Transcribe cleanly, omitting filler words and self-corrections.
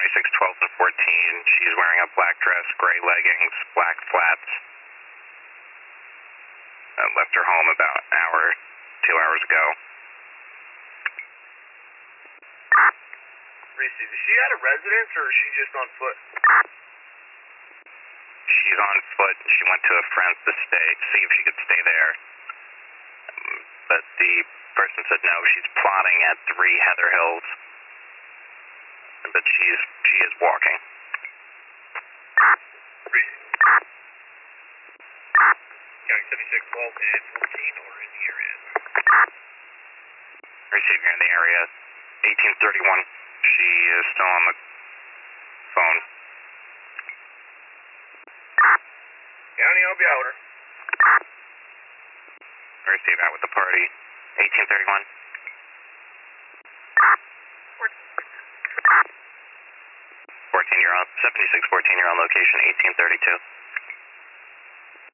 7612 and 14. She's wearing a black dress, gray leggings, black flats. Left her home about an hour, 2 hours ago. Reese, is she at a residence or is she just on foot? She's on foot. She went to a friend's to see if she could stay there. But the person said no, she's plotting at 3 Heather Hills. But she is walking. Reese. County 7612 and 14 or in the area? Receiving in the area. 1831. She is still on the phone. County, I'll be out her. Receive out with the party. 1831. 14, you're on 7614, you're on location 1832.